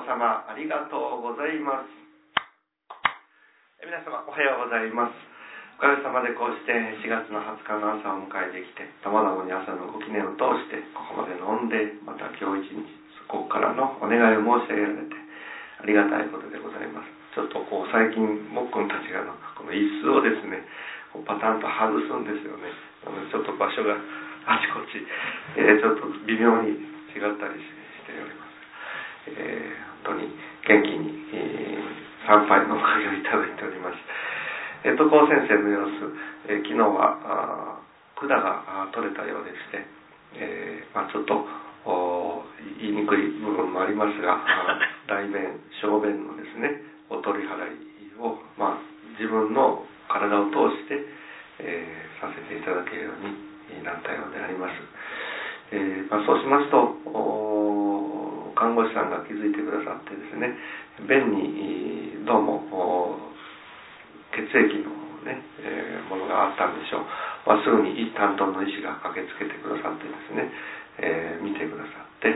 様ありがとうございます。皆様おはようございます。おかげさまでこうして4月の20日の朝を迎えてきて、たまたまに朝のご記念を通してここまで飲んで、また今日一日ここからのお願いを申し上げられてありがたいことでございます。ちょっと最近もっくんたちがこの椅子をですねパタンと外すんですよね。ちょっと場所があちこち、ちょっと微妙に違ったりしております。本当に元気に、参拝のおかげをいただいております。高先生の様子、昨日は管が取れたようでして、ちょっと言いにくい部分もありますが大便小便のですねお取り払いを、自分の体を通して、させていただけるようになったようであります。そうしますと看護師さんが気づいてくださってですね、便にどうも血液のね、ものがあったんでしょう。すぐに担当の医師が駆けつけてくださってですね、見てくださって、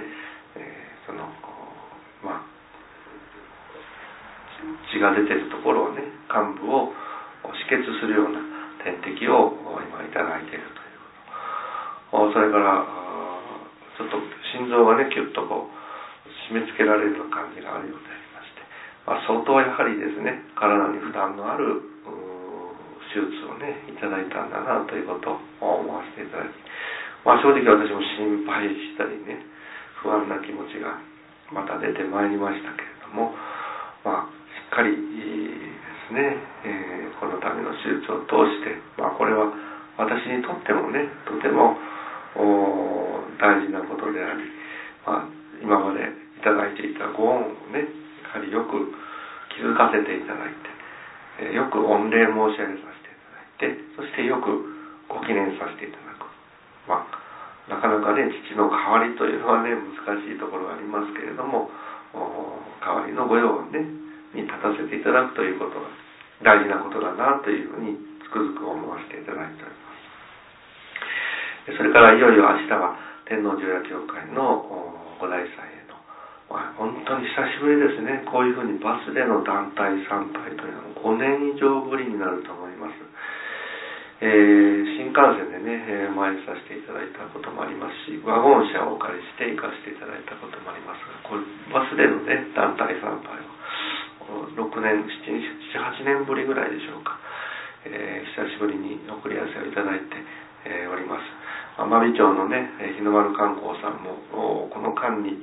血が出てるところをね、患部を止血するような点滴を今いただいているということ。それからちょっと心臓がねキュッと締め付けられるような感じがあるようでありまして、相当やはりですね体に負担のある手術をねいただいたんだなということを思わせていただき、正直私も心配したりね不安な気持ちがまた出てまいりましたけれども、しっかりですね、このための手術を通して、これは私にとってもねとても大事なことであり、今までいただいていたご恩をねやはりよく気づかせていただいて、よく御礼申し上げさせていただいて、そしてよくご記念させていただく。なかなかね父の代わりというのはね難しいところがありますけれども、代わりの御用をねに立たせていただくということが大事なことだなというふうにつくづく思わせていただいております。それからいよいよ明日は天王寺親教会のご大祭への、本当に久しぶりですね。こういうふうにバスでの団体参拝というのは5年以上ぶりになると思います。新幹線でね、参りさせていただいたこともありますし、ワゴン車をお借りして行かせていただいたこともありますが、これバスでのね団体参拝を6年、7、8年ぶりぐらいでしょうか、久しぶりに送り合わせをいただいて、おります。真備町のね日の丸観光さんもこの間に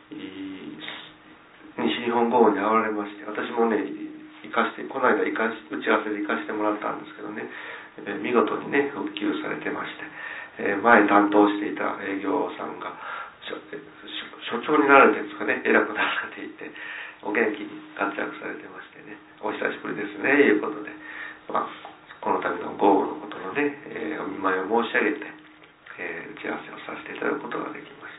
西日本豪雨に遭われまして、私もねこの間打ち合わせで行かせてもらったんですけどね、見事にね復旧されてまして、前担当していた営業さんが所長になられてるんですかね、偉くなられていてお元気に活躍されてましてね、お久しぶりですねいうことで、この度の豪雨のことのね、お見舞いを申し上げて、打ち合わせをさせていただくことができまして、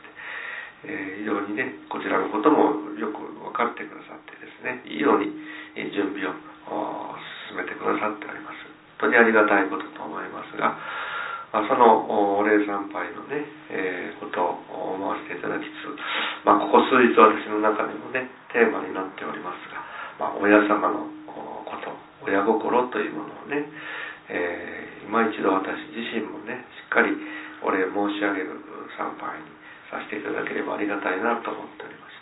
非常にねこちらのこともよく分かってくださってですね、いいように準備を進めてくださっております。本当にありがたいことと思いますが、そのお礼参拝のね、ことを思わせていただきつつ、ここ数日私の中でもねテーマになっておりますが、親様のこと、親心というものをね、今一度私自身もねしっかりお礼申し上げる参拝にさせていただければありがたいなと思っておりまして、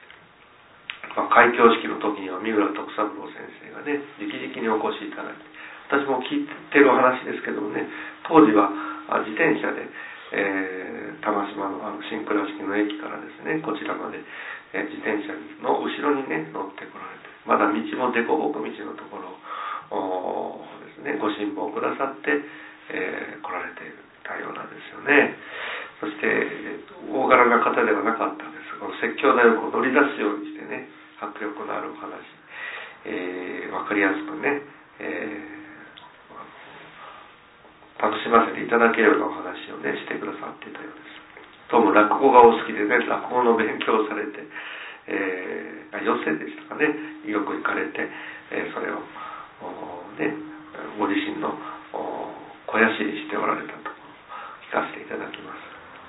開教式の時には三浦徳三郎先生がね直々にお越しいただいて、私も聞いてる話ですけどもね、当時は自転車で、玉島の新倉敷の駅からですねこちらまで、自転車の後ろにね乗ってこられて、まだ道も凸凹道のところをですねご辛抱くださって、来られていたようなんですよね。そして大柄な方ではなかったんです。この説教台を乗り出すようにしてね迫力のあるお話、分かりやすくね、楽しませていただけるようなお話をねしてくださっていたようです。どうも落語がお好きでね、落語の勉強をされて、寄席でしたかね、よく行かれて、それをねご自身の肥やしにしておられたと聞かせていただきます。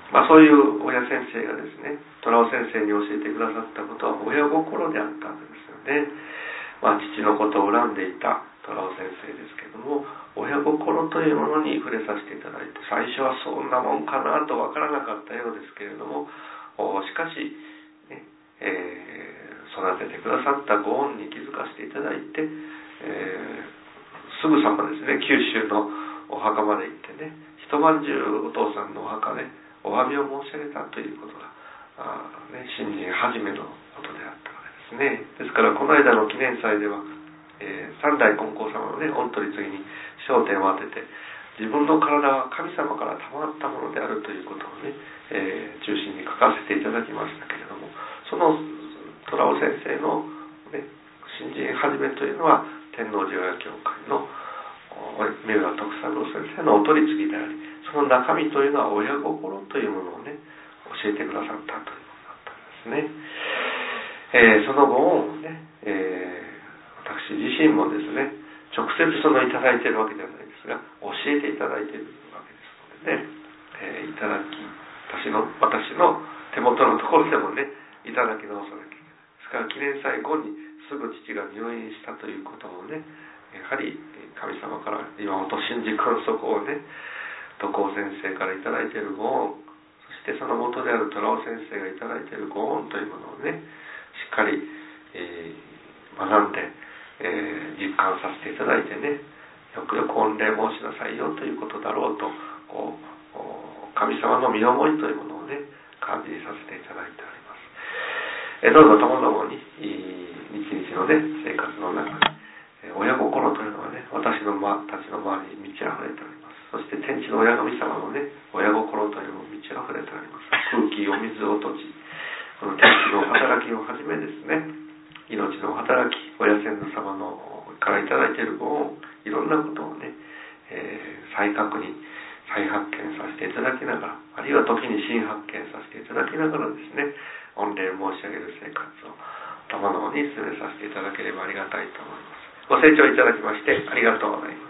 そういう親先生がですね、虎尾先生に教えてくださったことは親心であったわけですよね。父のことを恨んでいた虎尾先生ですけども、親心というものに触れさせていただいて、最初はそんなもんかなと分からなかったようですけれども、しかし、ね、育ててくださったご恩に気づかせていただいて、すぐさまですね、九州のお墓まで行ってね、一晩中お父さんのお墓でお詫びを申し上げたということが、新人初めのことであったわけですね。ですからこの間の記念祭では、三代金光様のね、御取り次ぎに焦点を当てて、自分の体は神様から賜ったものであるということをね、中心に書かせていただきましたけれども、その虎尾先生の、ね、新人始めというのは天王寺親教会の三浦徳三郎先生のお取り次ぎであり、その中身というのは親心というものをね、教えてくださったということだったんですね。その後をね、私自身もですね、直接そのいただいているわけではないですが、教えていただいているわけですのでね、いただき、私の手元のところでもね、いただき直さなきゃいけない。ですから記念祭後にすぐ父が入院したということもね、やはり神様から岩本真治観測をね、徳尾先生からいただいているご恩、そしてその元である虎尾先生がいただいているご恩というものをね、しっかり、学んで、実感させていただいてね、よくよく御礼申しなさいよということだろうと、神様の身思いというものをね、感じさせていただいております。どうぞともどもに日々のね、生活の中に、親心というのはね、私のたちの周りに満ち溢れております。そして天地の親神様のね、親心というのも満ち溢れております。空気、お水、お土地、この天地の働きをはじめですね、命の働き、親先祖様のからいただいているご恩、いろんなことをね、再確認、再発見させていただきながら、あるいは時に新発見させていただきながらですね、御礼申し上げる生活を玉の方に進めさせていただければありがたいと思います。ご清聴いただきましてありがとうございます。